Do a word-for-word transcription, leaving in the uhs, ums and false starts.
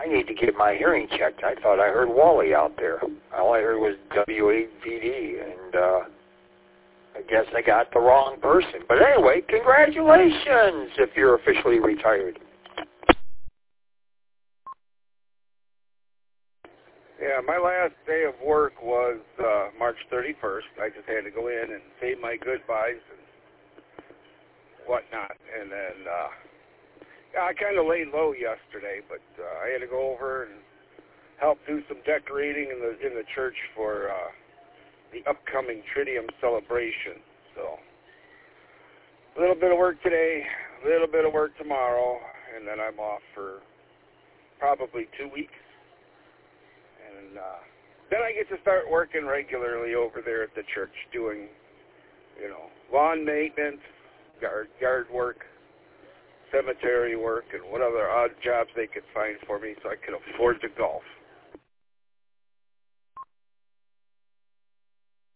I need to get my hearing checked. I thought I heard Wally out there. All I heard was W A V D, and uh, I guess I got the wrong person. But anyway, congratulations if you're officially retired. Yeah, my last day of work was uh, March thirty-first. I just had to go in and say my goodbyes and whatnot. And then uh, yeah, I kind of laid low yesterday, but uh, I had to go over and help do some decorating in the in the church for uh, the upcoming Triduum celebration. So a little bit of work today, a little bit of work tomorrow, and then I'm off for probably two weeks. And uh, then I get to start working regularly over there at the church, doing, you know, lawn maintenance, yard yard work, cemetery work, and what other odd jobs they could find for me so I could afford to golf.